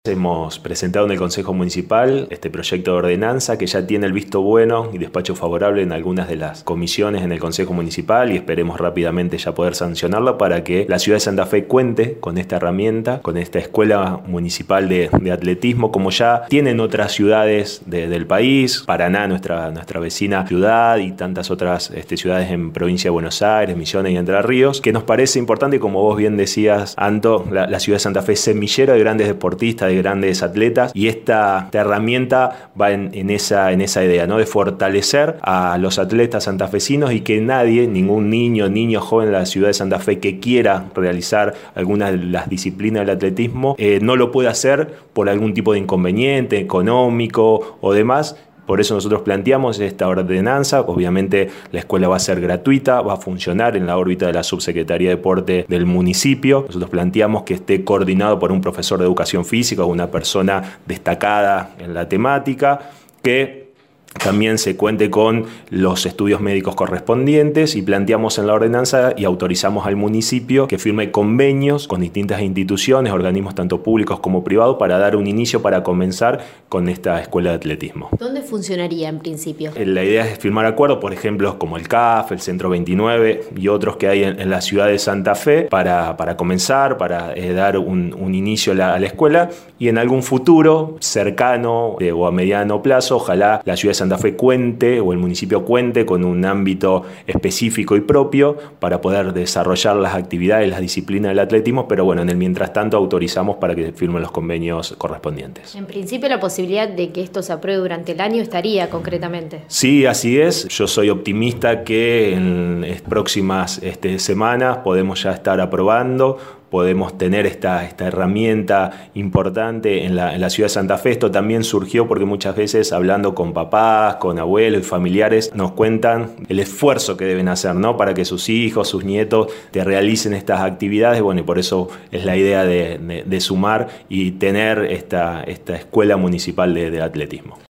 Hemos presentado en el Consejo Municipal este proyecto de ordenanza que ya tiene el visto bueno y despacho favorable en algunas de las comisiones en el Consejo Municipal y esperemos rápidamente ya poder sancionarlo para que la ciudad de Santa Fe cuente con esta herramienta, con esta escuela municipal de atletismo, como ya tienen otras ciudades del país, Paraná, nuestra vecina ciudad, y tantas otras ciudades en provincia de Buenos Aires, Misiones y Entre Ríos, que nos parece importante, como vos bien decías, Anto, la ciudad de Santa Fe es semillero de grandes deportistas, de grandes atletas, y esta herramienta va en esa idea, ¿no? De fortalecer a los atletas santafesinos y que nadie, ningún niño joven de la ciudad de Santa Fe que quiera realizar alguna de las disciplinas del atletismo no lo puede hacer por algún tipo de inconveniente económico o demás. Por eso nosotros planteamos esta ordenanza. Obviamente la escuela va a ser gratuita, va a funcionar en la órbita de la Subsecretaría de Deporte del municipio. Nosotros planteamos que esté coordinado por un profesor de educación física o una persona destacada en la temática, que también se cuente con los estudios médicos correspondientes, y planteamos en la ordenanza y autorizamos al municipio que firme convenios con distintas instituciones, organismos tanto públicos como privados, para dar un inicio, para comenzar con esta escuela de atletismo. ¿Dónde funcionaría en principio? La idea es firmar acuerdos, por ejemplo, como el CAF, el Centro 29 y otros que hay en la ciudad de Santa Fe, para comenzar, para dar un inicio a la escuela, y en algún futuro cercano o a mediano plazo, ojalá la ciudad de Santa Fe cuente, o el municipio cuente, con un ámbito específico y propio para poder desarrollar las actividades, las disciplinas del atletismo, pero bueno, en el mientras tanto autorizamos para que firmen los convenios correspondientes. En principio la posibilidad de que esto se apruebe durante el año estaría concretamente. Sí, así es. Yo soy optimista que en próximas semanas podemos ya estar aprobando, podemos tener esta herramienta importante en la ciudad de Santa Fe. Esto también surgió porque muchas veces, hablando con papás, con abuelos y familiares, nos cuentan el esfuerzo que deben hacer, ¿no?, para que sus hijos, sus nietos te realicen estas actividades. Bueno, y por eso es la idea de sumar y tener esta escuela municipal de atletismo.